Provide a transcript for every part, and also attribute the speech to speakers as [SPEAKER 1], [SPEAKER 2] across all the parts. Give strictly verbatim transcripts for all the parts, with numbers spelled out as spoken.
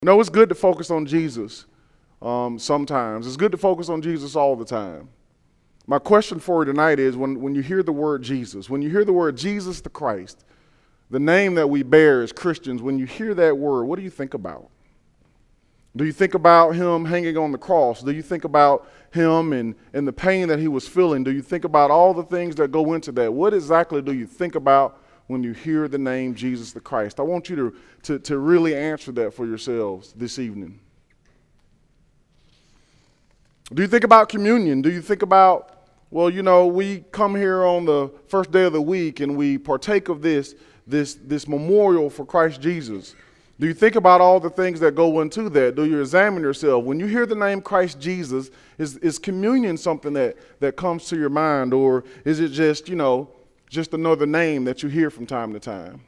[SPEAKER 1] You know, it's good to focus on Jesus um, sometimes. It's good to focus on Jesus all the time. My question for you tonight is when, when you hear the word Jesus, when you hear the word Jesus the Christ, the name that we bear as Christians, when you hear that word, what do you think about? Do you think about him hanging on the cross? Do you think about him and, and the pain that he was feeling? Do you think about all the things that go into that? What exactly do you think about when you hear the name Jesus the Christ? I want you to, to, to really answer that for yourselves this evening. Do you think about communion? Do you think about, well, you know, we come here on the first day of the week and we partake of this, this, this memorial for Christ Jesus. Do you think about all the things that go into that? Do you examine yourself? When you hear the name Christ Jesus, is, is communion something that, that comes to your mind? Or is it just, you know, just another name that you hear from time to time?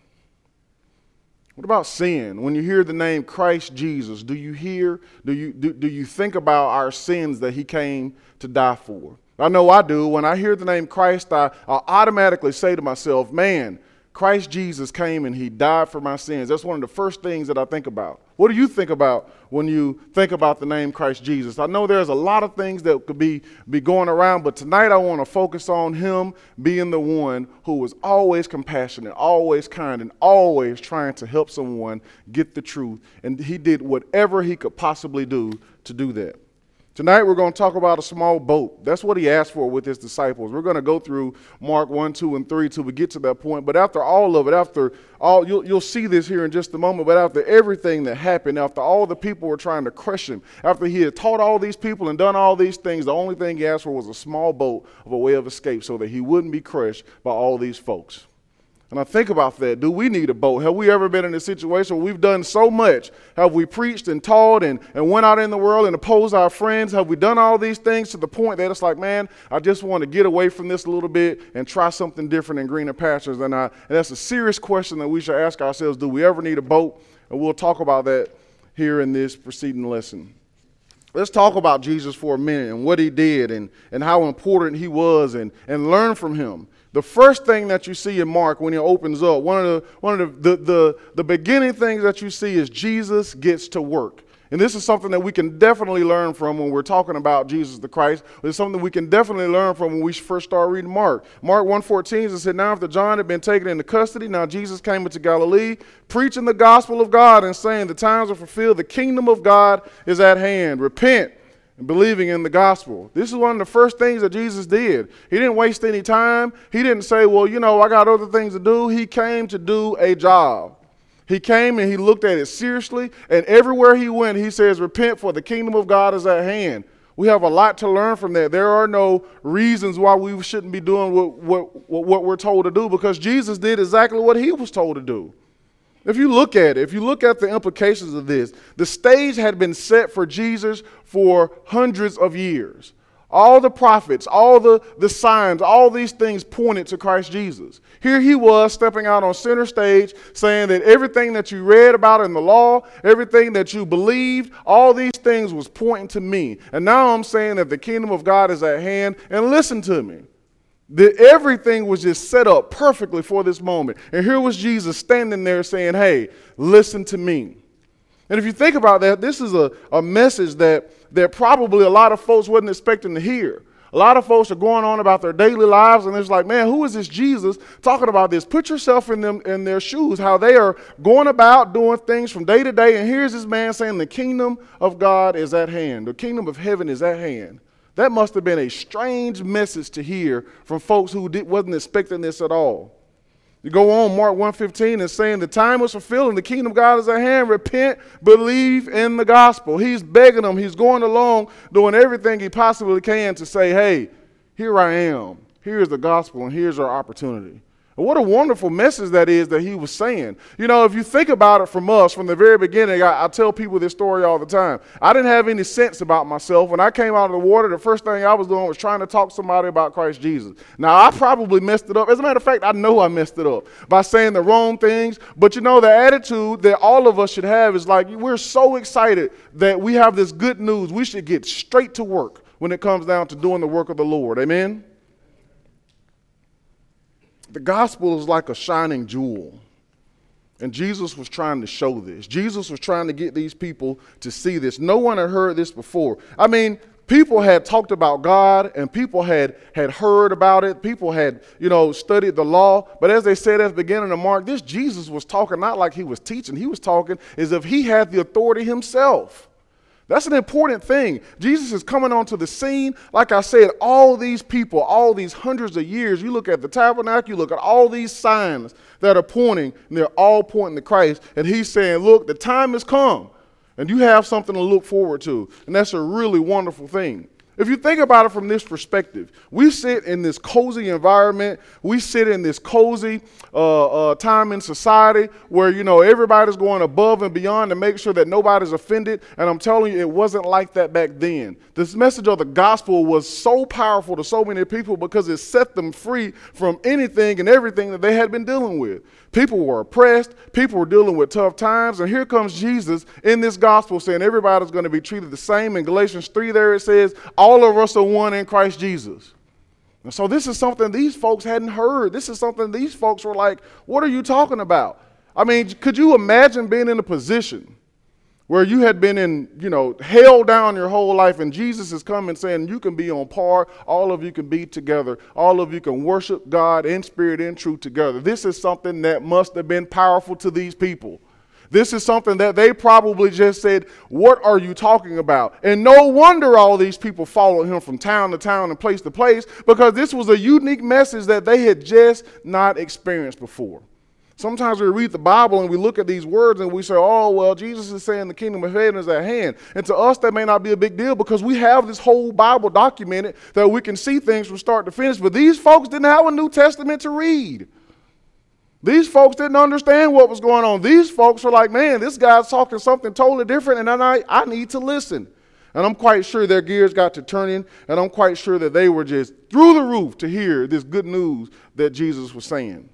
[SPEAKER 1] What about sin? When you hear the name Christ Jesus, do you hear, do you, do, do you think about our sins that he came to die for? I know I do. When I hear the name Christ, I, I automatically say to myself, man, Christ Jesus came and he died for my sins. That's one of the first things that I think about. What do you think about when you think about the name Christ Jesus? I know there's a lot of things that could be, be going around, but tonight I want to focus on him being the one who was always compassionate, always kind, and always trying to help someone get the truth. And he did whatever he could possibly do to do that. Tonight we're going to talk about a small boat. That's what he asked for with his disciples. We're going to go through Mark one, two, and three till we get to that point. But after all of it, after all, you'll, you'll see this here in just a moment, but after everything that happened, after all the people were trying to crush him, after he had taught all these people and done all these things, the only thing he asked for was a small boat of a way of escape so that he wouldn't be crushed by all these folks. And I think about that. Do we need a boat? Have we ever been in a situation where we've done so much? Have we preached and taught and, and went out in the world and opposed our friends? Have we done all these things to the point that it's like, man, I just want to get away from this a little bit and try something different in greener pastures? And, I, and that's a serious question that we should ask ourselves. Do we ever need a boat? And we'll talk about that here in this preceding lesson. Let's talk about Jesus for a minute and what he did and, and how important he was and, and learn from him. The first thing that you see in Mark when he opens up, one of the one of the, the, the, the beginning things that you see is Jesus gets to work. And this is something that we can definitely learn from when we're talking about Jesus the Christ. It's something we can definitely learn from when we first start reading Mark. Mark one fourteen, it said, now after John had been taken into custody, now Jesus came into Galilee, preaching the gospel of God and saying, the times are fulfilled, the kingdom of God is at hand. Repent and believing in the gospel. This is one of the first things that Jesus did. He didn't waste any time. He didn't say, well, you know, I got other things to do. He came to do a job. He came and he looked at it seriously, and everywhere he went, he says, repent, for the kingdom of God is at hand. We have a lot to learn from that. There are no reasons why we shouldn't be doing what, what, what we're told to do, because Jesus did exactly what he was told to do. If you look at it, if you look at the implications of this, the stage had been set for Jesus for hundreds of years. All the prophets, all the, the signs, all these things pointed to Christ Jesus. Here he was stepping out on center stage saying that everything that you read about in the law, everything that you believed, all these things was pointing to me. And now I'm saying that the kingdom of God is at hand, and listen to me. The, everything was just set up perfectly for this moment. And here was Jesus standing there saying, hey, listen to me. And if you think about that, this is a, a message that, that probably a lot of folks wasn't expecting to hear. A lot of folks are going on about their daily lives, and it's like, man, who is this Jesus talking about this? Put yourself in them in their shoes, how they are going about doing things from day to day. And here's this man saying the kingdom of God is at hand. The kingdom of heaven is at hand. That must have been a strange message to hear from folks who did, wasn't expecting this at all. You go on, Mark one fifteen is saying the time was fulfilled and the kingdom of God is at hand. Repent, believe in the gospel. He's begging them. He's going along doing everything he possibly can to say, hey, here I am. Here's the gospel and here's our opportunity. And what a wonderful message that is that he was saying. You know, if you think about it from us, from the very beginning, I, I tell people this story all the time. I didn't have any sense about myself. When I came out of the water, the first thing I was doing was trying to talk to somebody about Christ Jesus. Now, I probably messed it up. As a matter of fact, I know I messed it up by saying the wrong things. But, you know, the attitude that all of us should have is like, we're so excited that we have this good news. We should get straight to work when it comes down to doing the work of the Lord. Amen? The gospel is like a shining jewel. And Jesus was trying to show this. Jesus was trying to get these people to see this. No one had heard this before. I mean, people had talked about God and people had, had heard about it. People had, you know, studied the law. But as they said at the beginning of Mark, this Jesus was talking not like he was teaching. He was talking as if he had the authority himself. That's an important thing. Jesus is coming onto the scene. Like I said, all these people, all these hundreds of years, you look at the tabernacle, you look at all these signs that are pointing, and they're all pointing to Christ. And he's saying, look, the time has come, and you have something to look forward to. And that's a really wonderful thing. If you think about it from this perspective, we sit in this cozy environment. We sit in this cozy uh, uh, time in society where, you know, everybody's going above and beyond to make sure that nobody's offended. And I'm telling you, it wasn't like that back then. This message of the gospel was so powerful to so many people because it set them free from anything and everything that they had been dealing with. People were oppressed. People were dealing with tough times. And here comes Jesus in this gospel saying everybody's going to be treated the same. In Galatians three there it says, all of us are one in Christ Jesus. And so this is something these folks hadn't heard. This is something these folks were like, what are you talking about? I mean, could you imagine being in a position where you had been in, you know, held down your whole life and Jesus is coming saying you can be on par, all of you can be together, all of you can worship God in spirit and truth together. This is something that must have been powerful to these people. This is something that they probably just said, what are you talking about? And no wonder all these people followed him from town to town and place to place, because this was a unique message that they had just not experienced before. Sometimes we read the Bible and we look at these words and we say, oh, well, Jesus is saying the kingdom of heaven is at hand. And to us, that may not be a big deal because we have this whole Bible documented that we can see things from start to finish. But these folks didn't have a New Testament to read. These folks didn't understand what was going on. These folks were like, man, this guy's talking something totally different, and I, I need to listen. And I'm quite sure their gears got to turning, and I'm quite sure that they were just through the roof to hear this good news that Jesus was saying.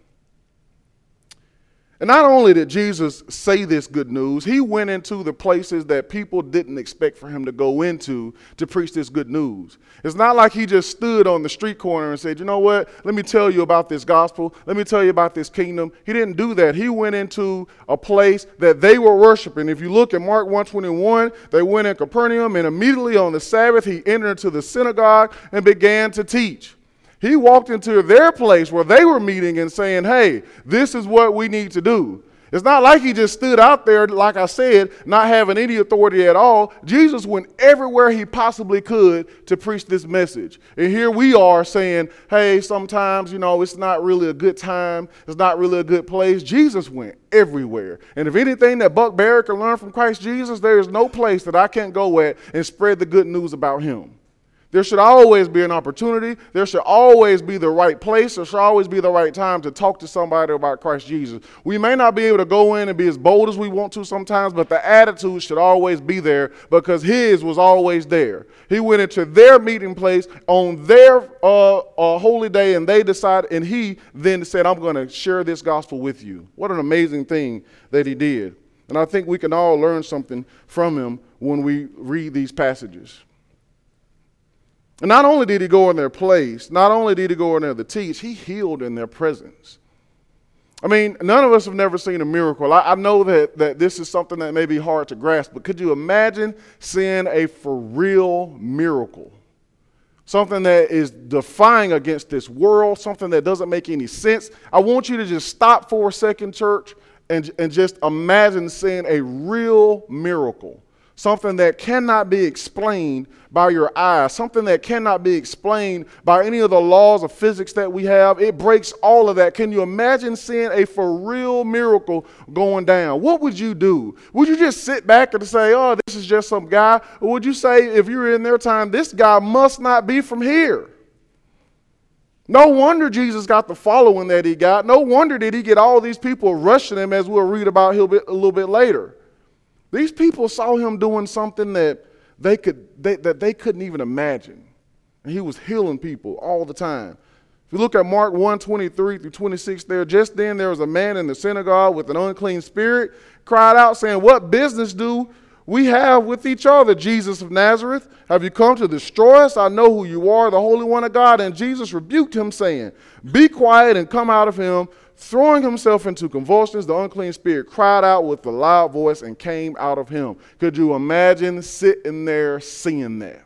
[SPEAKER 1] And not only did Jesus say this good news, he went into the places that people didn't expect for him to go into to preach this good news. It's not like he just stood on the street corner and said, you know what, let me tell you about this gospel. Let me tell you about this kingdom. He didn't do that. He went into a place that they were worshiping. If you look at Mark one twenty-one, they went in Capernaum, and immediately on the Sabbath, he entered into the synagogue and began to teach. He walked into their place where they were meeting and saying, hey, this is what we need to do. It's not like he just stood out there, like I said, not having any authority at all. Jesus went everywhere he possibly could to preach this message. And here we are saying, hey, sometimes, you know, it's not really a good time. It's not really a good place. Jesus went everywhere. And if anything that Buck Barrett can learn from Christ Jesus, there is no place that I can't go at and spread the good news about him. There should always be an opportunity. There should always be the right place. There should always be the right time to talk to somebody about Christ Jesus. We may not be able to go in and be as bold as we want to sometimes, but the attitude should always be there because his was always there. He went into their meeting place on their uh, uh, holy day, and they decided, and he then said, I'm going to share this gospel with you. What an amazing thing that he did. And I think we can all learn something from him when we read these passages. And not only did he go in their place, not only did he go in there to teach, he healed in their presence. I mean, none of us have never seen a miracle. I, I know that, that this is something that may be hard to grasp, but could you imagine seeing a for real miracle? Something that is defying against this world, something that doesn't make any sense. I want you to just stop for a second, church, and, and just imagine seeing a real miracle. Something that cannot be explained by your eyes, something that cannot be explained by any of the laws of physics that we have. It breaks all of that. Can you imagine seeing a for real miracle going down? What would you do? Would you just sit back and say, oh, this is just some guy? Or would you say, if you were in their time, this guy must not be from here? No wonder Jesus got the following that he got. No wonder did he get all these people rushing him, as we'll read about a little bit later. These people saw him doing something that they could they, that they couldn't even imagine. And he was healing people all the time. If you look at Mark one, twenty-three through twenty-six there, just then there was a man in the synagogue with an unclean spirit, cried out saying, what business do we have with each other, Jesus of Nazareth? Have you come to destroy us? I know who you are, the Holy One of God. And Jesus rebuked him saying, be quiet and come out of him. throwing himself into convulsions, the unclean spirit cried out with a loud voice and came out of him. Could you imagine sitting there seeing that?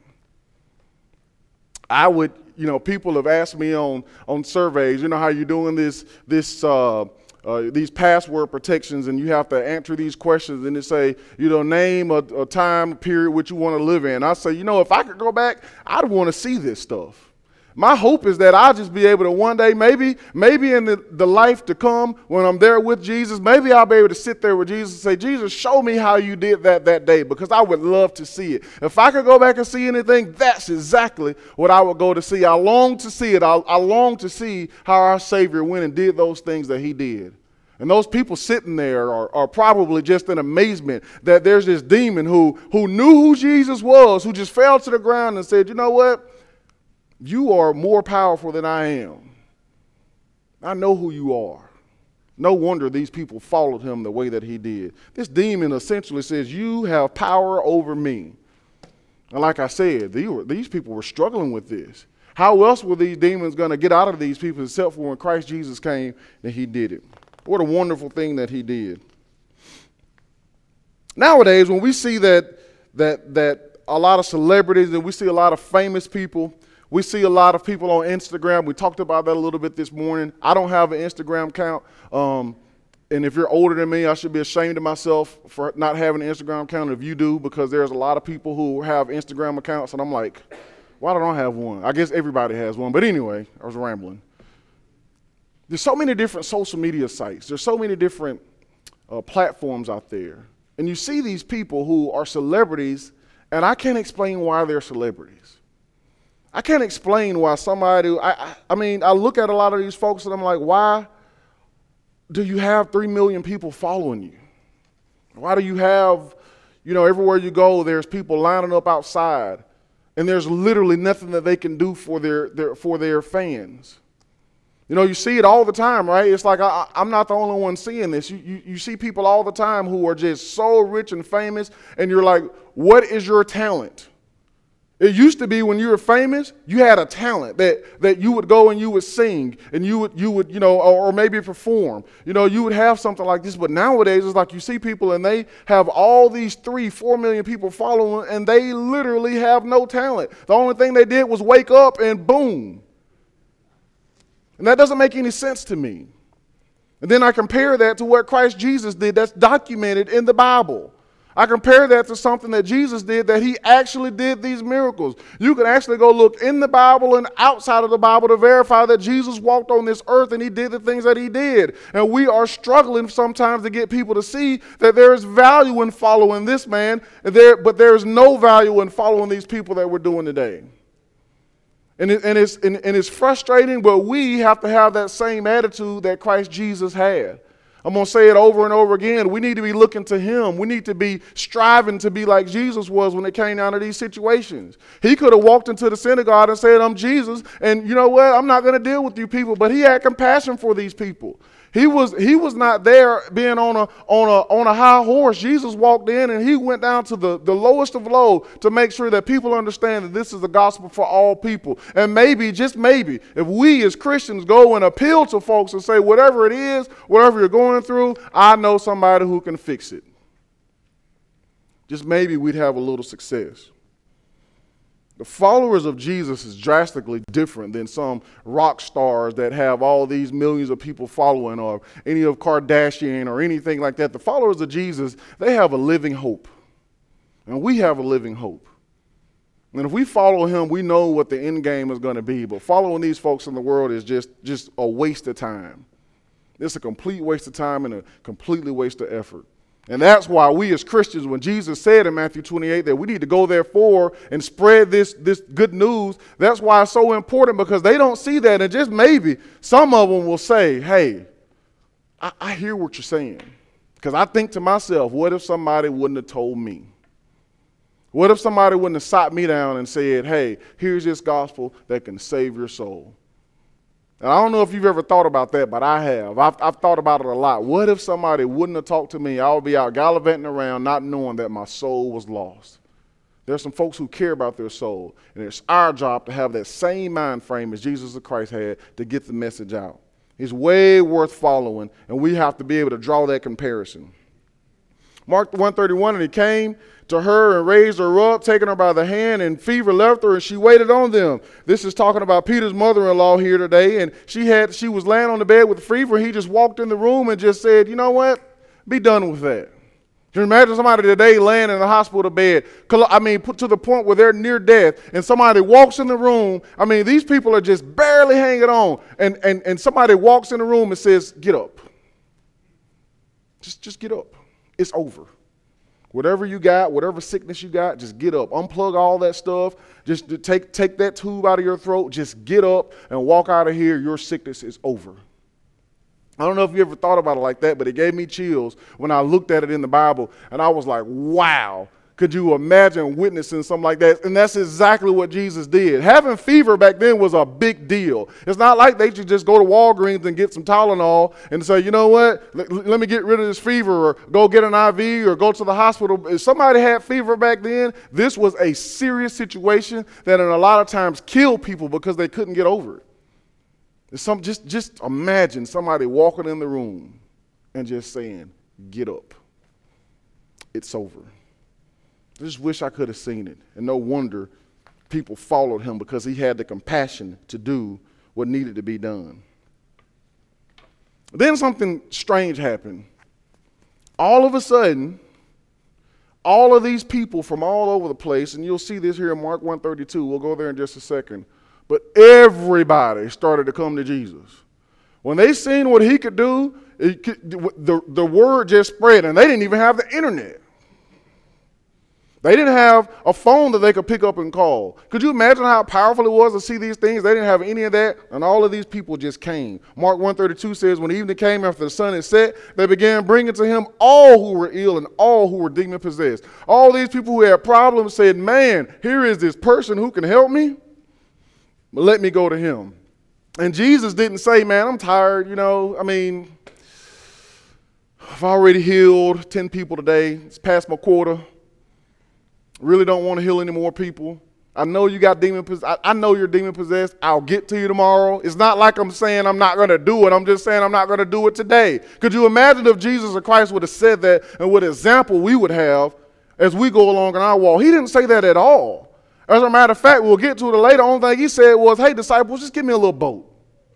[SPEAKER 1] I would, you know, people have asked me on, on surveys, you know how you're doing this, this, uh, Uh, these password protections, and you have to answer these questions, and they say, you know, name a, a time period which you want to live in. I say, you know, if I could go back, I'd want to see this stuff. My hope is that I'll just be able to one day, maybe, maybe in the, the life to come, when I'm there with Jesus, maybe I'll be able to sit there with Jesus and say, Jesus, show me how you did that that day, because I would love to see it. If I could go back and see anything, that's exactly what I would go to see. I long to see it. I, I long to see how our Savior went and did those things that he did. And those people sitting there are, are probably just in amazement that there's this demon who, who knew who Jesus was, who just fell to the ground and said, you know what? You are more powerful than I am. I know who you are. No wonder these people followed him the way that he did. This demon essentially says, you have power over me. And like I said, these, were, these people were struggling with this. How else were these demons going to get out of these people except for when Christ Jesus came and he did it? What a wonderful thing that he did. Nowadays, when we see that, that, that a lot of celebrities and we see a lot of famous people, we see a lot of people on Instagram. We talked about that a little bit this morning. I don't have an Instagram account. Um, and if you're older than me, I should be ashamed of myself for not having an Instagram account. If you do, because there's a lot of people who have Instagram accounts, and I'm like, why don't I have one? I guess everybody has one. But anyway, I was rambling. There's so many different social media sites. There's so many different uh, platforms out there. And you see these people who are celebrities, and I can't explain why they're celebrities. I can't explain why somebody, I, I, I mean, I look at a lot of these folks and I'm like, why do you have three million people following you? Why do you have, you know, everywhere you go, there's people lining up outside, and there's literally nothing that they can do for their, their, for their fans. You know, you see it all the time, right? It's like I, I'm not the only one seeing this. You, you, you see people all the time who are just so rich and famous, and you're like, what is your talent? It used to be when you were famous, you had a talent that, that you would go and you would sing, and you would, you would, you know, or, or maybe perform. You know, you would have something like this. But nowadays, it's like you see people and they have all these three, four million people following, and they literally have no talent. The only thing they did was wake up and boom. And that doesn't make any sense to me. And then I compare that to what Christ Jesus did that's documented in the Bible. I compare that to something that Jesus did, that he actually did these miracles. You can actually go look in the Bible and outside of the Bible to verify that Jesus walked on this earth and he did the things that he did. And we are struggling sometimes to get people to see that there is value in following this man, there, but there is no value in following these people that we're doing today. And, it, and, it's, and, and it's frustrating, but we have to have that same attitude that Christ Jesus had. I'm going to say it over and over again. We need to be looking to him. We need to be striving to be like Jesus was when it came down to these situations. He could have walked into the synagogue and said, I'm Jesus, and you know what? I'm not going to deal with you people. But he had compassion for these people. He was, he was not there being on a, on, a, on a high horse. Jesus walked in and he went down to the, the lowest of low to make sure that people understand that this is the gospel for all people. And maybe, just maybe, if we as Christians go and appeal to folks and say, whatever it is, whatever you're going through, I know somebody who can fix it. Just maybe we'd have a little success. The followers of Jesus is drastically different than some rock stars that have all these millions of people following, or any of Kardashian or anything like that. The followers of Jesus, they have a living hope. And we have a living hope. And if we follow him, we know what the end game is going to be. But following these folks in the world is just, just a waste of time. It's a complete waste of time and a completely waste of effort. And that's why we as Christians, when Jesus said in Matthew twenty-eight that we need to go therefore and spread this, this good news, that's why it's so important, because they don't see that. And just maybe some of them will say, hey, I, I hear what you're saying. Because I think to myself, what if somebody wouldn't have told me? What if somebody wouldn't have sat me down and said, hey, here's this gospel that can save your soul? And I don't know if you've ever thought about that, but I have. I've, I've thought about it a lot. What if somebody wouldn't have talked to me? I would be out gallivanting around not knowing that my soul was lost. There's some folks who care about their soul, and it's our job to have that same mind frame as Jesus Christ had to get the message out. He's way worth following, and we have to be able to draw that comparison. Mark one thirty-one, and he came to her and raised her up, taking her by the hand, and fever left her, and she waited on them. This is talking about Peter's mother-in-law here today, and she had she was laying on the bed with fever. He just walked in the room and just said, you know what? Be done with that. Can you imagine somebody today laying in a hospital bed, I mean, put to the point where they're near death, and somebody walks in the room. I mean, these people are just barely hanging on, and, and, and somebody walks in the room and says, get up. Just, just get up. It's over. Whatever you got, whatever sickness you got, just get up. Unplug all that stuff. Just take, take that tube out of your throat. Just get up and walk out of here. Your sickness is over. I don't know if you ever thought about it like that, but it gave me chills when I looked at it in the Bible, and I was like, wow. Could you imagine witnessing something like that? And that's exactly what Jesus did. Having fever back then was a big deal. It's not like they should just go to Walgreens and get some Tylenol and say, you know what, let, let me get rid of this fever, or go get an I V, or go to the hospital. If somebody had fever back then, this was a serious situation that in a lot of times killed people because they couldn't get over it. It's some, just, just imagine somebody walking in the room and just saying, get up. It's over. I just wish I could have seen it. And no wonder people followed him, because he had the compassion to do what needed to be done. Then something strange happened. All of a sudden, all of these people from all over the place, and you'll see this here in Mark one thirty-two. We'll go there in just a second. But everybody started to come to Jesus. When they seen what he could do, it could, the, the word just spread, and they didn't even have the internet. They didn't have a phone that they could pick up and call. Could you imagine how powerful it was to see these things? They didn't have any of that, and all of these people just came. Mark one thirty-two says, when evening came after the sun had set, they began bringing to him all who were ill and all who were demon-possessed. All these people who had problems said, man, here is this person who can help me. But let me go to him. And Jesus didn't say, man, I'm tired, you know. I mean, I've already healed ten people today. It's past my quota. Really don't want to heal any more people. I know you got demon possessed. I know you're demon possessed. I'll get to you tomorrow. It's not like I'm saying I'm not going to do it. I'm just saying I'm not going to do it today. Could you imagine if Jesus or Christ would have said that, and what example we would have as we go along in our walk? He didn't say that at all. As a matter of fact, we'll get to it later. The only thing he said was, hey, disciples, just give me a little boat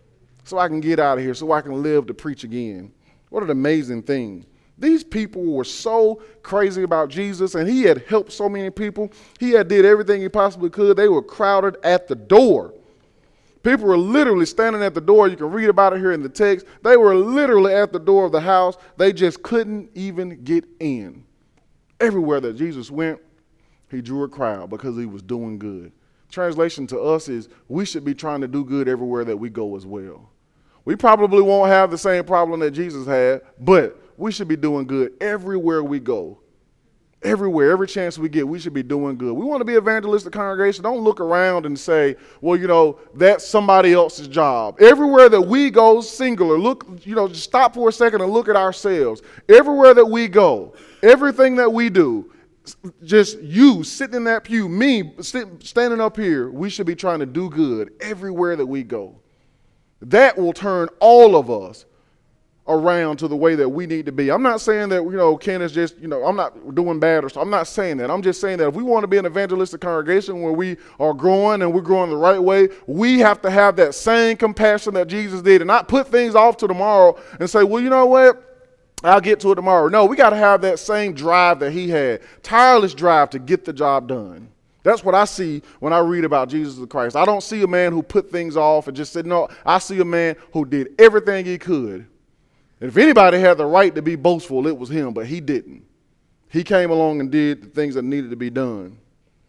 [SPEAKER 1] so I can get out of here, so I can live to preach again. What an amazing thing. These people were so crazy about Jesus, and he had helped so many people. He had did everything he possibly could. They were crowded at the door. People were literally standing at the door. You can read about it here in the text. They were literally at the door of the house. They just couldn't even get in. Everywhere that Jesus went, he drew a crowd because he was doing good. Translation to us is, we should be trying to do good everywhere that we go as well. We probably won't have the same problem that Jesus had, but we should be doing good everywhere we go. Everywhere, every chance we get, we should be doing good. We want to be an evangelistic congregation. Don't look around and say, well, you know, that's somebody else's job. Everywhere that we go, singular. Look, you know, just stop for a second and look at ourselves. Everywhere that we go, everything that we do, just you sitting in that pew, me sit, standing up here, we should be trying to do good everywhere that we go. That will turn all of us around to the way that we need to be. I'm not saying that, you know, Ken is just, you know, I'm not doing bad or so. I'm not saying that. I'm just saying that if we want to be an evangelistic congregation where we are growing and we're growing the right way, we have to have that same compassion that Jesus did, and not put things off to tomorrow and say, well, you know what? I'll get to it tomorrow. No, we got to have that same drive that he had, tireless drive to get the job done. That's what I see when I read about Jesus Christ. I don't see a man who put things off and just said, no, I see a man who did everything he could. And if anybody had the right to be boastful, it was him, but he didn't. He came along and did the things that needed to be done.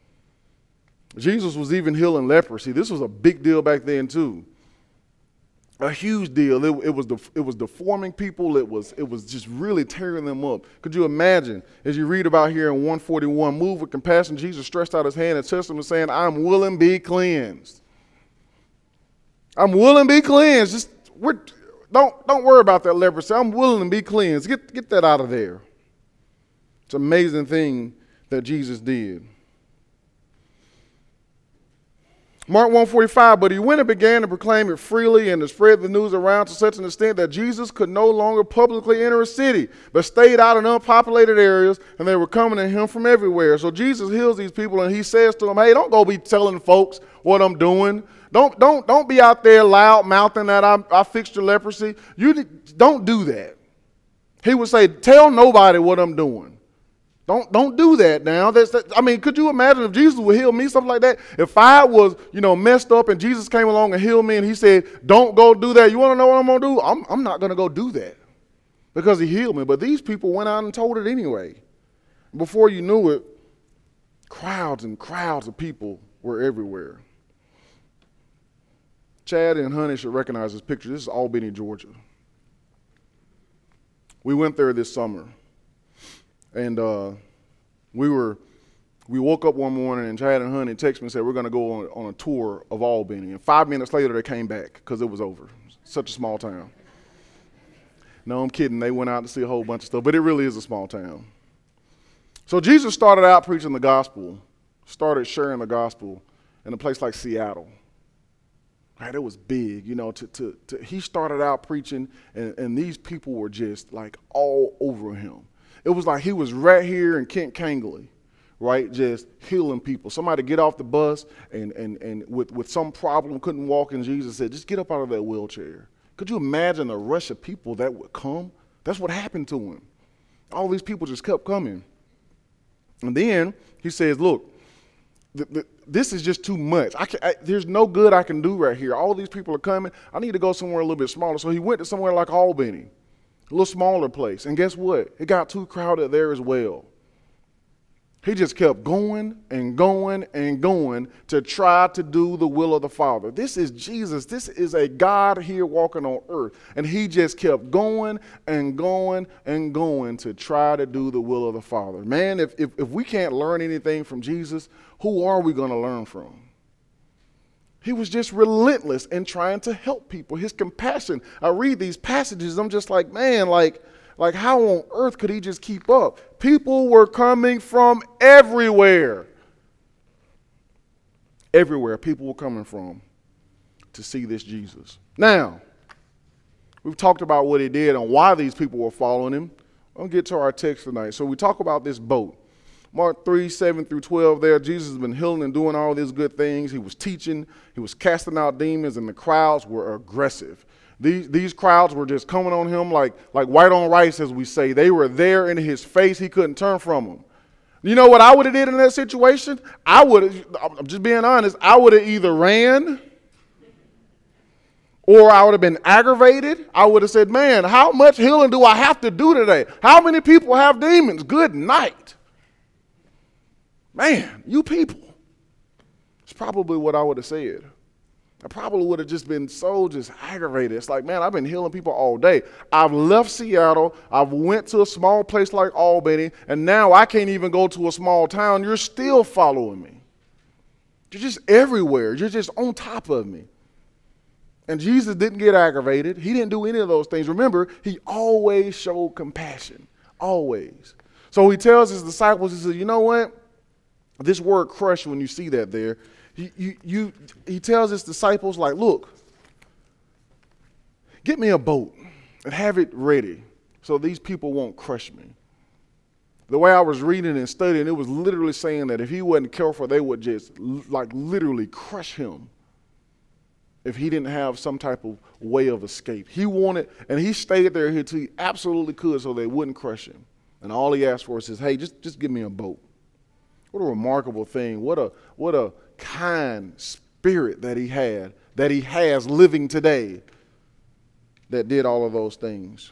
[SPEAKER 1] Jesus was even healing leprosy. This was a big deal back then too. A huge deal. It, it was def, it was deforming people. It was it was just really tearing them up. Could you imagine, as you read about here in one forty-one, moved with compassion, Jesus stretched out his hand and touched them and saying, I'm willing, be cleansed. I'm willing, be cleansed. Just we're, don't don't worry about that leprosy. I'm willing to be cleansed. Get get that out of there. It's an amazing thing that Jesus did. Mark one forty-five, but he went and began to proclaim it freely and to spread the news around to such an extent that Jesus could no longer publicly enter a city, but stayed out in unpopulated areas, and they were coming to him from everywhere. So Jesus heals these people, and he says to them, hey, don't go be telling folks what I'm doing. Don't, don't, don't be out there loud mouthing that I, I fixed your leprosy. You don't do that. He would say, tell nobody what I'm doing. Don't, don't do that now. That's, that, I mean, could you imagine if Jesus would heal me, something like that? If I was, you know, messed up and Jesus came along and healed me and he said, don't go do that. You want to know what I'm going to do? I'm, I'm not going to go do that because he healed me. But these people went out and told it anyway. Before you knew it, crowds and crowds of people were everywhere. Chad and Honey should recognize this picture. This is Albany, Georgia. We went there this summer. And uh, we were, we woke up one morning and Chad and Honey texted me and said, we're going to go on, on a tour of Albany. And five minutes later, they came back because it was over. Such a small town. No, I'm kidding. They went out to see a whole bunch of stuff, but it really is a small town. So Jesus started out preaching the gospel, started sharing the gospel in a place like Seattle. Right, it was big, you know, to, to, to, he started out preaching and, and these people were just like all over him. It was like he was right here in Kent Kangley, right, just healing people. Somebody get off the bus and, and, and with, with some problem, couldn't walk, and Jesus said, just get up out of that wheelchair. Could you imagine the rush of people that would come? That's what happened to him. All these people just kept coming. And then he says, look, the, the, this is just too much. I can, I, there's no good I can do right here. All these people are coming. I need to go somewhere a little bit smaller. So he went to somewhere like Albany. A little smaller place. And guess what? It got too crowded there as well. He just kept going and going and going to try to do the will of the Father. This is Jesus. This is a God here walking on earth. And he just kept going and going and going to try to do the will of the Father. Man, if, if, if we can't learn anything from Jesus, who are we going to learn from? He was just relentless in trying to help people. His compassion. I read these passages. I'm just like, man, like, like how on earth could he just keep up? People were coming from everywhere. Everywhere people were coming from to see this Jesus. Now, we've talked about what he did and why these people were following him. I'll get to our text tonight. So we talk about this boat. Mark three, seven through twelve there, Jesus has been healing and doing all these good things. He was teaching, he was casting out demons, and the crowds were aggressive. These, these crowds were just coming on him like, like white on rice, as we say. They were there in his face. He couldn't turn from them. You know what I would have did in that situation? I would have, I'm just being honest, I would have either ran or I would have been aggravated. I would have said, man, how much healing do I have to do today? How many people have demons? Good night. Man, you people. It's probably what I would have said. I probably would have just been so just aggravated. It's like, man, I've been healing people all day. I've left Seattle. I've went to a small place like Albany, and now I can't even go to a small town. You're still following me. You're just everywhere. You're just on top of me. And Jesus didn't get aggravated. He didn't do any of those things. Remember, he always showed compassion. Always. So he tells his disciples, he says, you know what? This word crush, when you see that there, you, you, you, he tells his disciples, like, look, get me a boat and have it ready so these people won't crush me. The way I was reading and studying, it was literally saying that if he wasn't careful, they would just like literally crush him if he didn't have some type of way of escape. He wanted, and he stayed there until he absolutely could so they wouldn't crush him. And all he asked for is, hey, just, just give me a boat. What a remarkable thing. What a, what a kind spirit that he had, that he has living today, that did all of those things.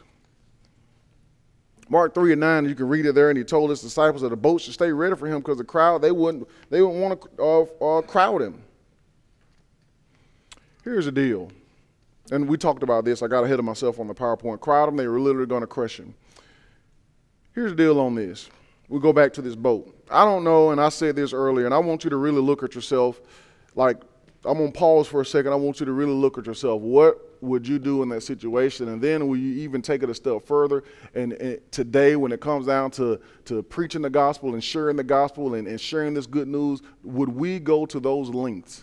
[SPEAKER 1] Mark three and nine, you can read it there, and he told his disciples that the boat should stay ready for him because the crowd, they wouldn't, they wouldn't want to uh, uh, crowd him. Here's the deal. And we talked about this. I got ahead of myself on the PowerPoint. Crowd him, they were literally going to crush him. Here's the deal on this. We go back to this boat. I don't know, and I said this earlier, and I want you to really look at yourself. Like, I'm going to pause for a second. I want you to really look at yourself. What would you do in that situation? And then will you even take it a step further? And, and today, when it comes down to, to preaching the gospel and sharing the gospel and, and sharing this good news, would we go to those lengths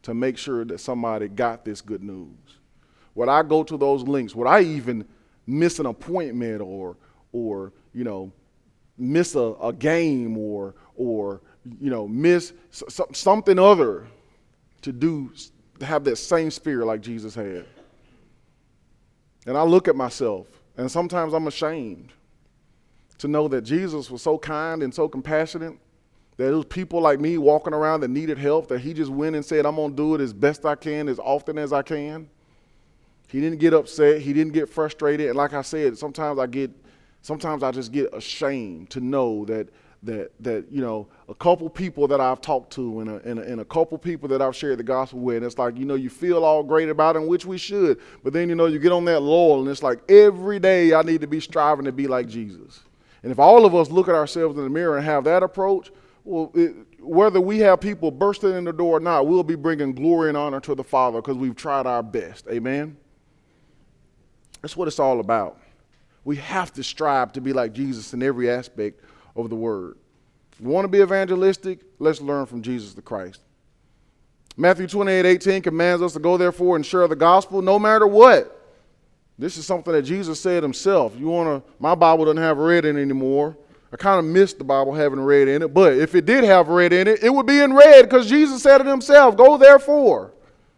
[SPEAKER 1] to make sure that somebody got this good news? Would I go to those links? Would I even miss an appointment or, or you know, miss a, a game or, or you know, miss s- something other to do, to have that same spirit like Jesus had? And I look at myself, and sometimes I'm ashamed to know that Jesus was so kind and so compassionate that it was people like me walking around that needed help, that he just went and said, I'm going to do it as best I can, as often as I can. He didn't get upset. He didn't get frustrated. And like I said, sometimes I get, sometimes I just get ashamed to know that, that, that you know, a couple people that I've talked to and a, and, a, and a couple people that I've shared the gospel with, and it's like, you know, you feel all great about it, which we should. But then, you know, you get on that laurel, and it's like every day I need to be striving to be like Jesus. And if all of us look at ourselves in the mirror and have that approach, well, it, whether we have people bursting in the door or not, we'll be bringing glory and honor to the Father because we've tried our best. Amen? That's what it's all about. We have to strive to be like Jesus in every aspect of the word. If we want to be evangelistic, let's learn from Jesus the Christ. Matthew twenty-eight eighteen commands us to go therefore and share the gospel no matter what. This is something that Jesus said himself. You want to, my Bible doesn't have red in it anymore. I kind of missed the Bible having red in it, but if it did have red in it, it would be in red because Jesus said it himself. Go therefore.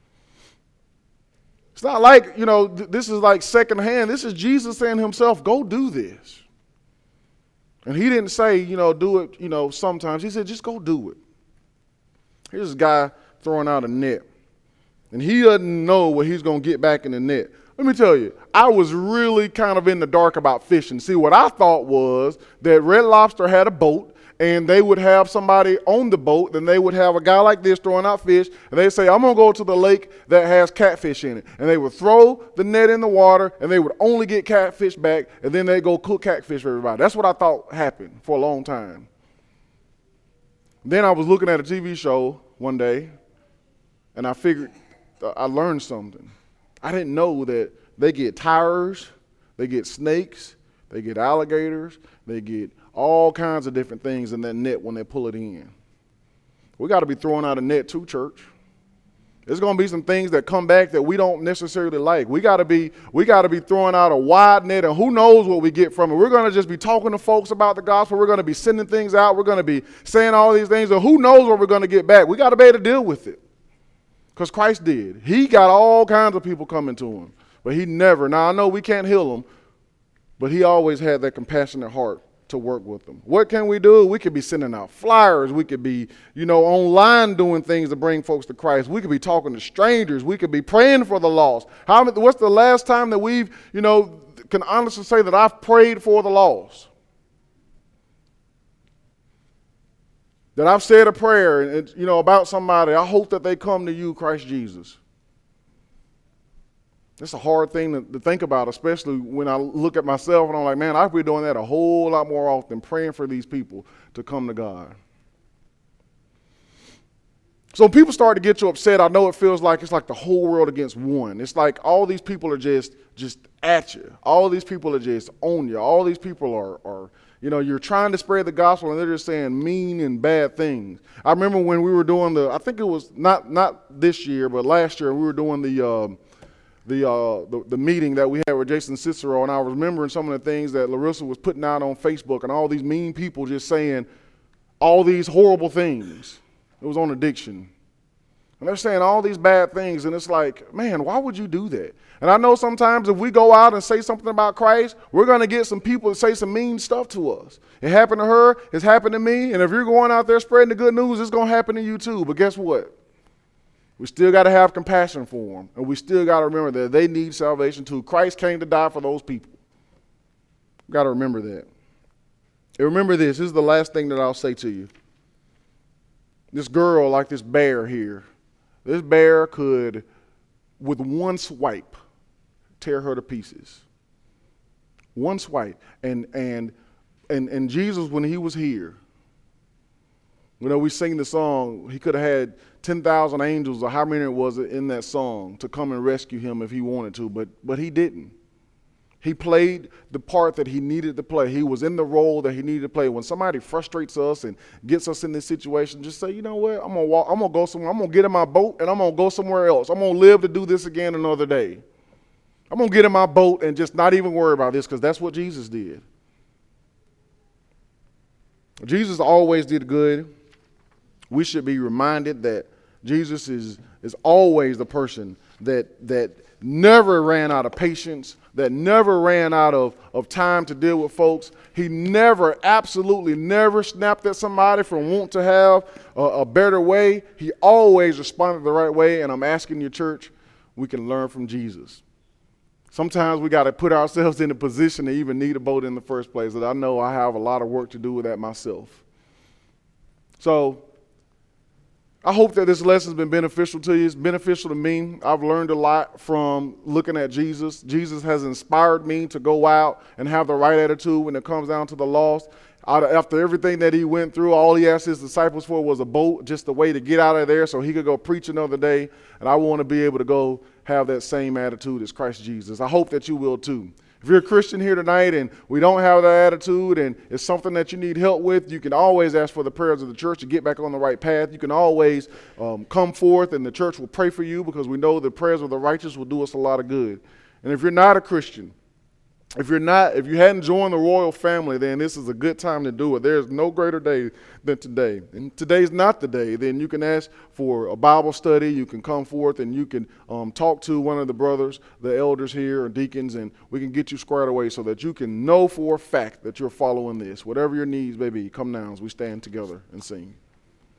[SPEAKER 1] It's not like, you know, th- this is like secondhand. This is Jesus saying himself, go do this. And he didn't say, you know, do it, you know, sometimes. He said, just go do it. Here's this guy throwing out a net, and he doesn't know what he's going to get back in the net. Let me tell you, I was really kind of in the dark about fishing. See, what I thought was that Red Lobster had a boat, and they would have somebody on the boat, and they would have a guy like this throwing out fish, and they'd say, I'm going to go to the lake that has catfish in it. And they would throw the net in the water, and they would only get catfish back, and then they'd go cook catfish for everybody. That's what I thought happened for a long time. Then I was looking at a T V show one day, and I figured, I learned something. I didn't know that they get tires, they get snakes, they get alligators, they get all kinds of different things in that net when they pull it in. We got to be throwing out a net too, church. There's going to be some things that come back that we don't necessarily like. We got to be we got to be throwing out a wide net, and who knows what we get from it. We're going to just be talking to folks about the gospel. We're going to be sending things out. We're going to be saying all these things, and who knows what we're going to get back. We got to be able to deal with it. Because Christ did. He got all kinds of people coming to him. But he never, now I know we can't heal them, but he always had that compassionate heart to work with them. What can we do? We could be sending out flyers. We could be, you know, online doing things to bring folks to Christ. We could be talking to strangers. We could be praying for the lost. How, what's the last time that we've, you know, can honestly say that I've prayed for the lost? That I've said a prayer, and, you know, about somebody. I hope that they come to you, Christ Jesus. It's a hard thing to, to think about, especially when I look at myself and I'm like, man, I've been doing that a whole lot more often, praying for these people to come to God. So when people start to get you upset, I know it feels like it's like the whole world against one. It's like all these people are just just at you. All these people are just on you. All these people are, are you know, you're trying to spread the gospel and they're just saying mean and bad things. I remember when we were doing the, I think it was not not this year, but last year, we were doing the um, the, uh, the the meeting that we had with Jason Cicero, and I was remembering some of the things that Larissa was putting out on Facebook, and all these mean people just saying all these horrible things. It was on addiction. And they're saying all these bad things, and it's like, man, why would you do that? And I know sometimes if we go out and say something about Christ, we're going to get some people to say some mean stuff to us. It happened to her, it's happened to me, and if you're going out there spreading the good news, it's going to happen to you too. But guess what? We still got to have compassion for them, and we still got to remember that they need salvation too. Christ came to die for those people. We've got to remember that. And remember this, this is the last thing that I'll say to you. This girl, like this bear here, this bear could, with one swipe, tear her to pieces. One swipe. And and and and Jesus, when he was here, you know, we sing the song, he could have had ten thousand angels, or how many it was in that song, to come and rescue him if he wanted to, but but he didn't. He played the part that he needed to play. He was in the role that he needed to play. When somebody frustrates us and gets us in this situation, just say, you know what, I'm gonna walk, I'm gonna go somewhere, I'm gonna get in my boat and I'm gonna go somewhere else. I'm gonna live to do this again another day. I'm gonna get in my boat and just not even worry about this, because that's what Jesus did. Jesus always did good. We should be reminded that Jesus is, is always the person that, that never ran out of patience, that never ran out of, of time to deal with folks. He never, absolutely never snapped at somebody from wanting to have a, a better way. He always responded the right way, and I'm asking your church, we can learn from Jesus. Sometimes we got to put ourselves in a position to even need a boat in the first place, and I know I have a lot of work to do with that myself. So I hope that this lesson has been beneficial to you. It's beneficial to me. I've learned a lot from looking at Jesus. Jesus has inspired me to go out and have the right attitude when it comes down to the lost. After everything that he went through, all he asked his disciples for was a boat, just a way to get out of there so he could go preach another day. And I want to be able to go have that same attitude as Christ Jesus. I hope that you will too. If you're a Christian here tonight and we don't have that attitude and it's something that you need help with, you can always ask for the prayers of the church to get back on the right path. You can always um, come forth and the church will pray for you, because we know the prayers of the righteous will do us a lot of good. And if you're not a Christian, If you're not, if you hadn't joined the royal family, then this is a good time to do it. There's no greater day than today. And today's not the day. Then you can ask for a Bible study. You can come forth and you can um, talk to one of the brothers, the elders here or deacons, and we can get you squared away so that you can know for a fact that you're following this. Whatever your needs may be, come now as we stand together and sing.